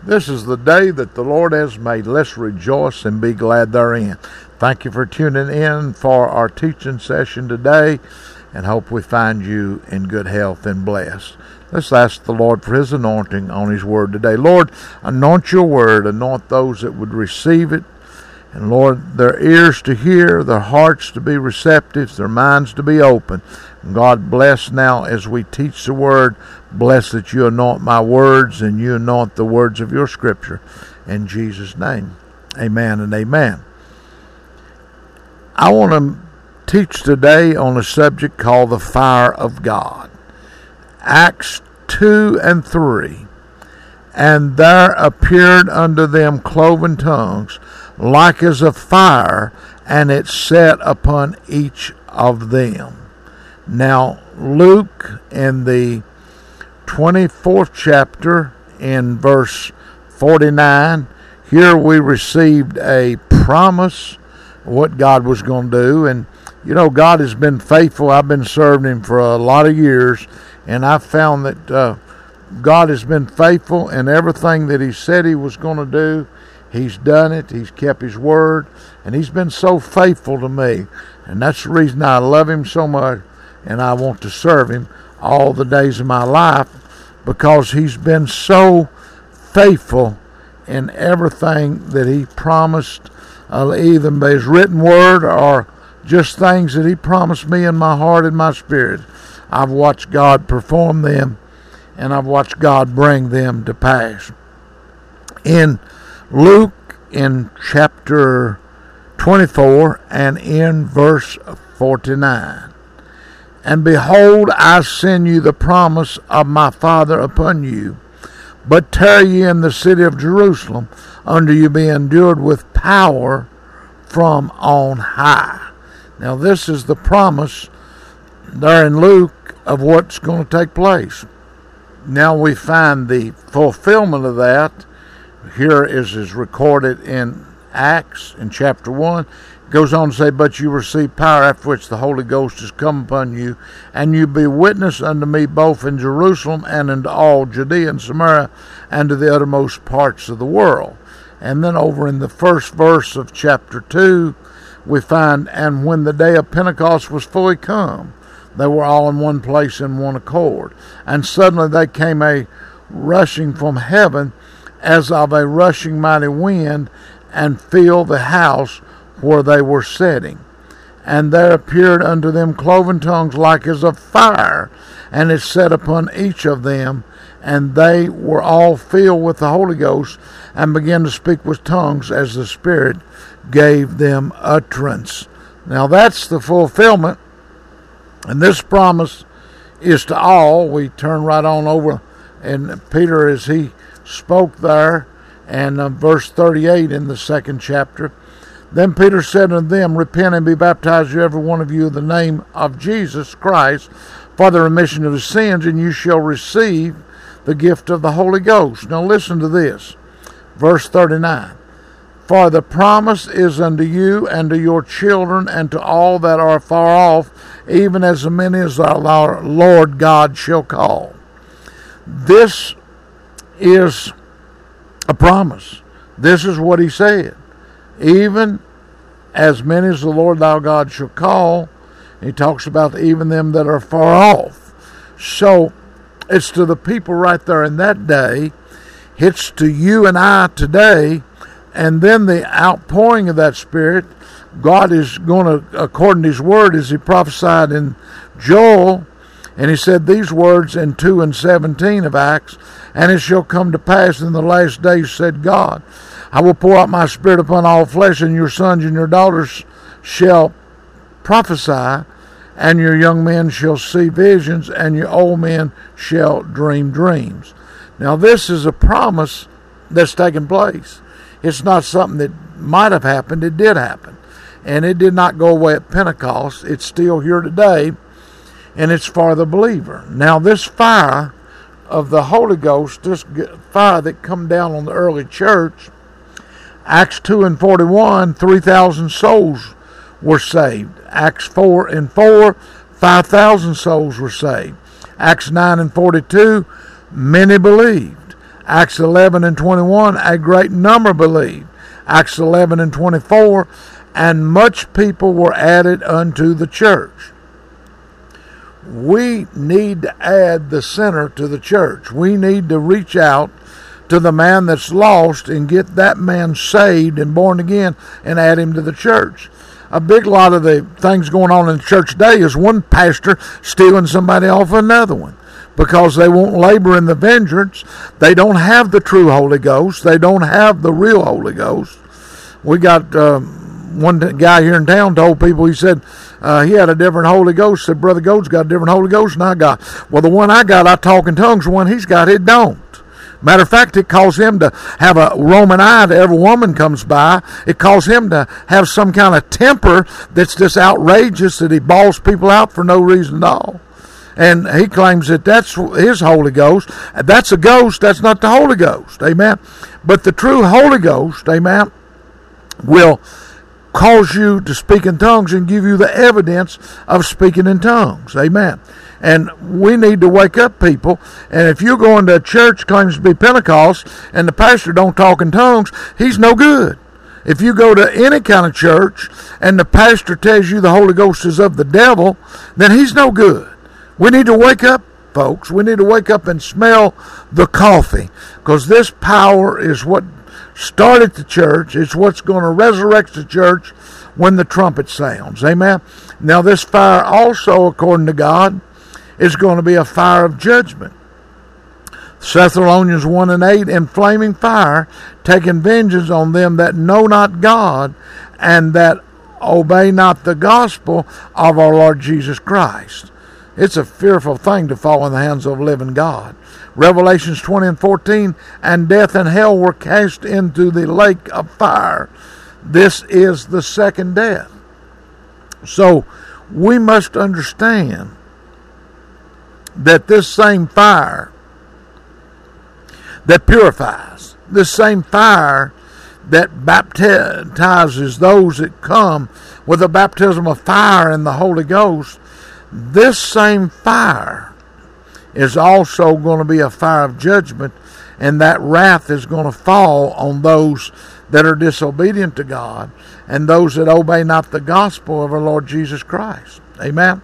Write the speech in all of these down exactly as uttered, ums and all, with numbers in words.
This is the day that the Lord has made. Let's rejoice and be glad therein. Thank you for tuning in for our teaching session today, and hope we find you in good health and blessed. Let's ask the Lord for His anointing on His word today. Lord, anoint your word, anoint those that would receive it, and Lord, their ears to hear, their hearts to be receptive, their minds to be open. And God, bless now as we teach the word. Bless that you anoint my words and you anoint the words of your scripture. In Jesus' name, amen and amen. I want to teach today on a subject called the fire of God. Acts two and three. And there appeared unto them cloven tongues, like as of fire, and it sat upon each of them. Now, Luke, in the twenty-fourth chapter, in verse forty-nine, here we received a promise of what God was going to do. And, you know, God has been faithful. I've been serving Him for a lot of years, and I've found that uh, God has been faithful in everything that He said He was going to do. He's done it. He's kept His word, and He's been so faithful to me. And that's the reason I love Him so much, and I want to serve Him all the days of my life, because He's been so faithful in everything that He promised, uh, either by His written word or just things that He promised me in my heart and my spirit. I've watched God perform them, and I've watched God bring them to pass. In Luke, in chapter twenty-four and in verse forty-nine, and behold, I send you the promise of my Father upon you, but tarry ye in the city of Jerusalem, until you be endued with power from on high. Now this is the promise there in Luke of what's going to take place. Now we find the fulfillment of that. Here is, is recorded in Acts in chapter one. It goes on to say, but you receive power after which the Holy Ghost is come upon you, and you be witness unto me both in Jerusalem and into all Judea and Samaria and to the uttermost parts of the world. And then over in the first verse of chapter two, we find, and when the day of Pentecost was fully come, they were all in one place in one accord. And suddenly there came a rushing from heaven, as of a rushing mighty wind, and filled the house where they were sitting. And there appeared unto them cloven tongues like as of fire, and it sat upon each of them, and they were all filled with the Holy Ghost, and began to speak with tongues as the Spirit gave them utterance. Now that's the fulfillment, and this promise is to all. We turn right on over, and Peter, as he spoke there, and uh, verse thirty-eight in the second chapter, then Peter said unto them, repent and be baptized every one of you in the name of Jesus Christ for the remission of his sins, and you shall receive the gift of the Holy Ghost. Now listen to this, verse thirty-nine. For the promise is unto you and to your children and to all that are far off, even as many as our Lord God shall call. This is a promise. This is what he said. Even as many as the Lord thy God shall call. He talks about even them that are far off. So it's to the people right there in that day. It's to you and I today. And then the outpouring of that Spirit, God is going to, according to his word, as he prophesied in Joel, and he said these words in two and seventeen of Acts, and it shall come to pass in the last days, said God, I will pour out my Spirit upon all flesh, and your sons and your daughters shall prophesy, and your young men shall see visions, and your old men shall dream dreams. Now this is a promise that's taken place. It's not something that might have happened. It did happen. And it did not go away at Pentecost. It's still here today, and it's for the believer. Now this fire of the Holy Ghost, this fire that come down on the early church, Acts two and forty-one, three thousand souls were saved. Acts four and four, five thousand souls were saved. Acts nine and forty-two, many believed. Acts eleven and twenty-one, a great number believed. Acts eleven and twenty-four, and much people were added unto the church. We need to add the sinner to the church. We need to reach out to the man that's lost and get that man saved and born again and add him to the church. A big lot of the things going on in the church today is one pastor stealing somebody off another one because they won't labor in the vengeance. They don't have the true Holy Ghost. They don't have the real Holy Ghost. We got um, one guy here in town told people, he said uh, he had a different Holy Ghost. Said, Brother Gold's got a different Holy Ghost than I got. Well, the one I got, I talk in tongues. The one he's got, it don't. Matter of fact, it calls him to have a Roman eye to every woman comes by. It calls him to have some kind of temper that's just outrageous, that he bawls people out for no reason at all. And he claims that that's his Holy Ghost. That's a ghost. That's not the Holy Ghost. Amen. But the true Holy Ghost, amen, will cause you to speak in tongues and give you the evidence of speaking in tongues. Amen. And we need to wake up people. And if you're going to a church claims to be Pentecost and the pastor don't talk in tongues, he's no good. If you go to any kind of church and the pastor tells you the Holy Ghost is of the devil, then he's no good. We need to wake up, folks. We need to wake up and smell the coffee, because this power is what started the church. It's what's going to resurrect the church when the trumpet sounds. Amen. Now this fire also, according to God, is going to be a fire of judgment. Thessalonians one and eight, in flaming fire, taking vengeance on them that know not God and that obey not the gospel of our Lord Jesus Christ. It's a fearful thing to fall in the hands of a living God. Revelations twenty and fourteen, and death and hell were cast into the lake of fire. This is the second death. So we must understand that this same fire that purifies, this same fire that baptizes those that come with a baptism of fire and the Holy Ghost, this same fire is also going to be a fire of judgment, and that wrath is going to fall on those that are disobedient to God and those that obey not the gospel of our Lord Jesus Christ. Amen.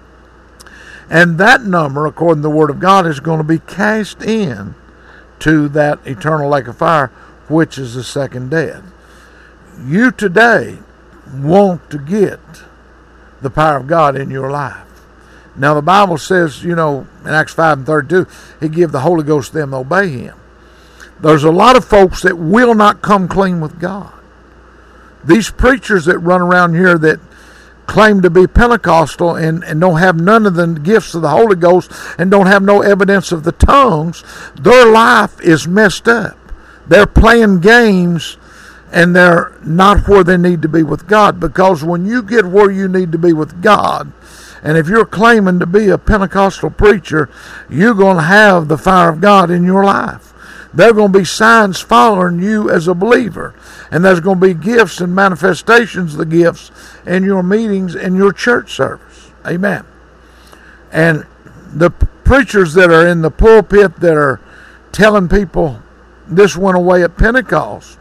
And that number, according to the Word of God, is going to be cast in to that eternal lake of fire, which is the second death. You today want to get the power of God in your life. Now the Bible says, you know, in Acts five and thirty-two, He give the Holy Ghost to them that obey Him. There's a lot of folks that will not come clean with God. These preachers that run around here that claim to be Pentecostal and, and don't have none of the gifts of the Holy Ghost and don't have no evidence of the tongues, their life is messed up. They're playing games and they're not where they need to be with God, because when you get where you need to be with God, and if you're claiming to be a Pentecostal preacher, you're going to have the fire of God in your life. There are going to be signs following you as a believer. And there's going to be gifts and manifestations of the gifts in your meetings and your church service. Amen. And the preachers that are in the pulpit that are telling people this went away at Pentecost,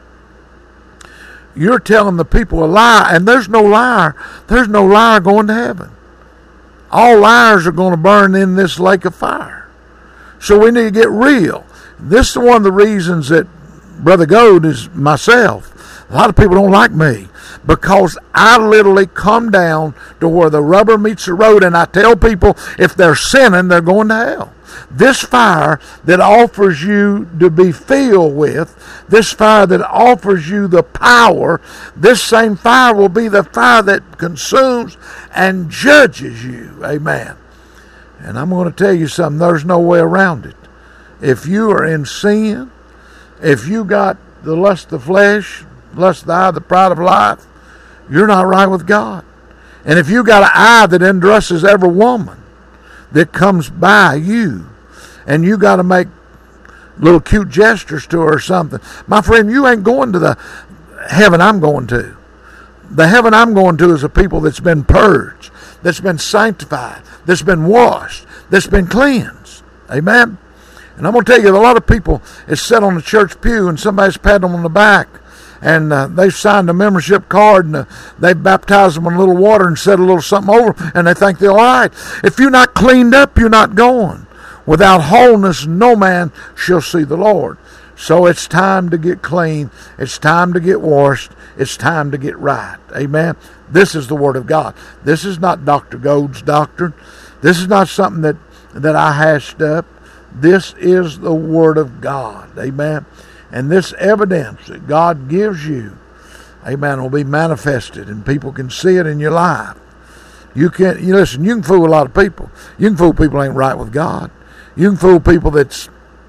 you're telling the people a lie. And there's no liar. There's no liar going to heaven. All liars are going to burn in this lake of fire. So we need to get real. This is one of the reasons that Brother Gold is myself. A lot of people don't like me because I literally come down to where the rubber meets the road, and I tell people if they're sinning, they're going to hell. This fire that offers you to be filled with, this fire that offers you the power, this same fire will be the fire that consumes and judges you. Amen. And I'm going to tell you something, there's no way around it. If you are in sin, if you got the lust of the flesh, lust of the eye, the pride of life, you're not right with God. And if you got an eye that undresses every woman that comes by you, and you got to make little cute gestures to her or something, my friend, you ain't going to the heaven I'm going to. The heaven I'm going to is a people that's been purged, that's been sanctified, that's been washed, that's been cleansed. Amen. And I'm going to tell you, a lot of people is sit on the church pew and somebody's patting them on the back, and uh, they've signed a membership card, and uh, they've baptized them in a little water and said a little something over them, and they think they're all right. If you're not cleaned up, you're not going. Without wholeness, no man shall see the Lord. So it's time to get clean. It's time to get washed. It's time to get right. Amen. This is the Word of God. This is not Doctor Gold's doctrine. This is not something that, that I hashed up. This is the Word of God. Amen. And this evidence that God gives you, amen, will be manifested, and people can see it in your life. You can't, you listen, you can fool a lot of people. You can fool people that ain't right with God. You can fool people that's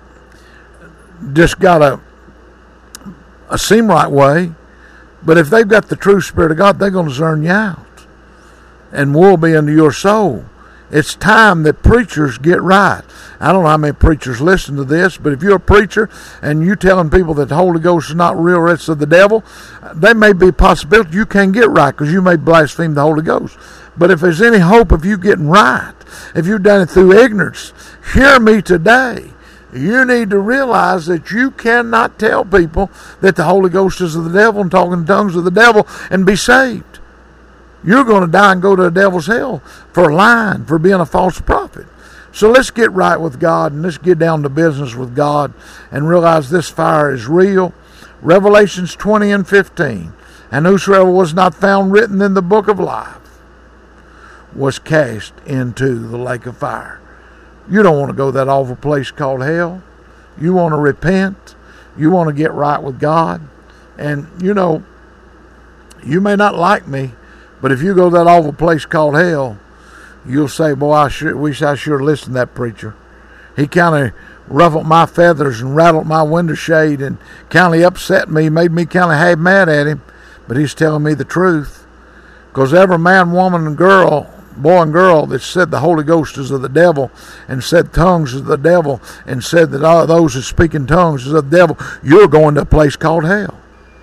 just got a, a seem right way, but if they've got the true Spirit of God, they're going to discern you out, and woe be unto your soul. It's time that preachers get right. I don't know how many preachers listen to this, but if you're a preacher and you're telling people that the Holy Ghost is not real, it's of the devil, there may be a possibility you can't get right because you may blaspheme the Holy Ghost. But if there's any hope of you getting right, if you've done it through ignorance, hear me today. You need to realize that you cannot tell people that the Holy Ghost is of the devil and talking in tongues of the devil and be saved. You're going to die and go to the devil's hell for lying, for being a false prophet. So let's get right with God, and let's get down to business with God and realize this fire is real. Revelations twenty and fifteen. And whosoever was not found written in the book of life was cast into the lake of fire. You don't want to go to that awful place called hell. You want to repent. You want to get right with God. And, you know, you may not like me, but if you go to that awful place called hell, you'll say, boy, I sure, wish I sure listened to that preacher. He kind of ruffled my feathers and rattled my window shade and kind of upset me, made me kind of half mad at him. But he's telling me the truth. Because every man, woman, and girl, boy and girl that said the Holy Ghost is of the devil and said tongues is of the devil and said that all those who speak in tongues is of the devil, you're going to a place called hell.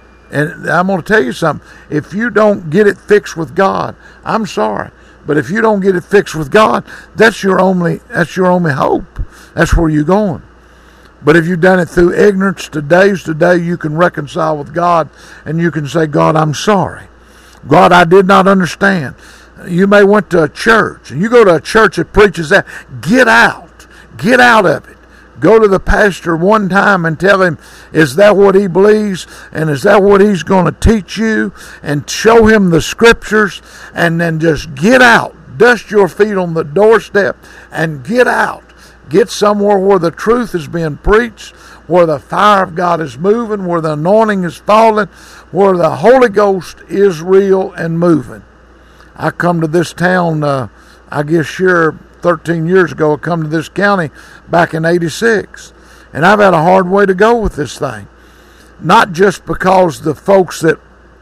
And I'm going to tell you something. If you don't get it fixed with God, I'm sorry. But if you don't get it fixed with God, that's your only that's your only hope. That's where you're going. But if you've done it through ignorance, today's the day you can reconcile with God and you can say, God, I'm sorry. God, I did not understand. You may went to a church, and you go to a church that preaches that. Get out. Get out of it. Go to the pastor one time and tell him, is that what he believes? And is that what he's going to teach you? And show him the scriptures, and then just get out. Dust your feet on the doorstep and get out. Get somewhere where the truth is being preached, where the fire of God is moving, where the anointing is falling, where the Holy Ghost is real and moving. I come to this town, uh, I guess sure thirteen years ago, I come to this county back in eighty-six. And I've had a hard way to go with this thing. Not just because the folks that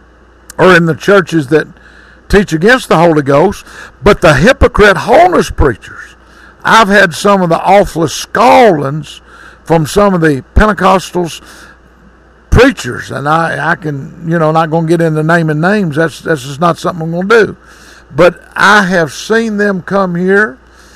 are in the churches that teach against the Holy Ghost, but the hypocrite wholeness preachers. I've had some of the awfulest scaldings from some of the Pentecostals preachers, and I, I can, you know, not going to get into naming names. That's that's just not something I'm going to do. But I have seen them come here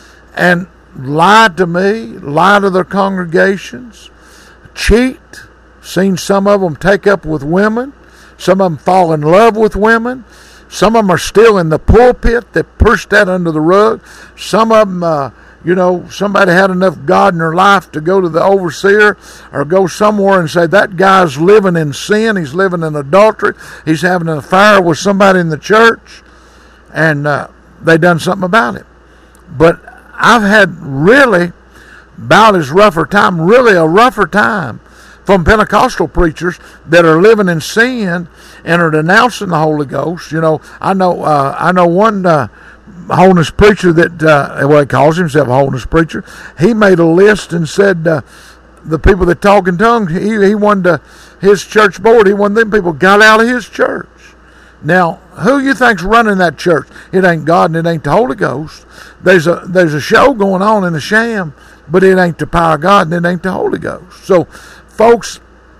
and lie to me, lie to their congregations, cheat. Seen some of them take up with women. Some of them fall in love with women. Some of them are still in the pulpit. They pushed that under the rug. Some of them, uh, you know, somebody had enough God in their life to go to the overseer or go somewhere and say, that guy's living in sin. He's living in adultery. He's having an affair with somebody in the church. And uh, they done something about it. But I've had really about as rougher time, really a rougher time from Pentecostal preachers that are living in sin and are denouncing the Holy Ghost. You know, I know uh, I know one uh, holiness preacher that, uh, well, he calls himself a holiness preacher. He made a list and said uh, the people that talk in tongues, he, he wanted to, his church board, he wanted them people got out of his church. Now, who you think's running that church? It ain't God and it ain't the Holy Ghost. There's a there's a show going on in the sham, but it ain't the power of God and it ain't the Holy Ghost. So, folks,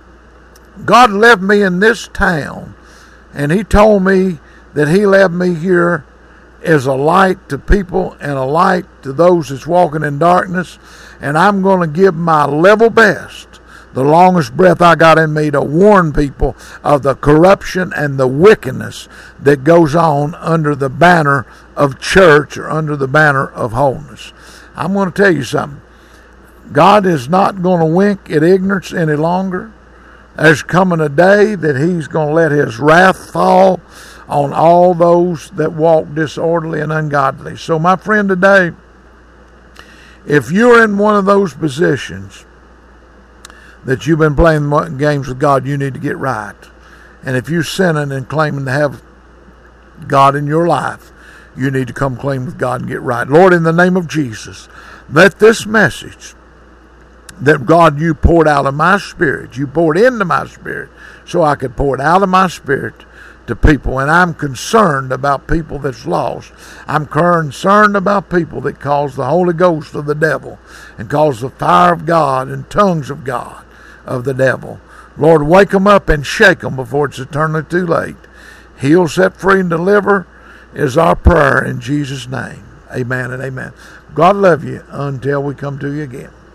God left me in this town, and He told me that He left me here is a light to people and a light to those that's walking in darkness. And I'm going to give my level best, the longest breath I got in me, to warn people of the corruption and the wickedness that goes on under the banner of church or under the banner of holiness. I'm going to tell you something. God is not going to wink at ignorance any longer. There's coming a day that he's going to let his wrath fall on all those that walk disorderly and ungodly. So my friend, today, if you're in one of those positions that you've been playing games with God, you need to get right. And if you're sinning and claiming to have God in your life, you need to come clean with God and get right. Lord, in the name of Jesus, let this message that, God, you poured out of my spirit, you poured into my spirit so I could pour it out of my spirit to people. And I'm concerned about people that's lost. I'm concerned about people that cause the Holy Ghost of the devil and cause the fire of God and tongues of God of the devil. Lord, wake them up and shake them before it's eternally too late. Heal, set free, and deliver is our prayer in Jesus' name. Amen and amen. God love you until we come to you again.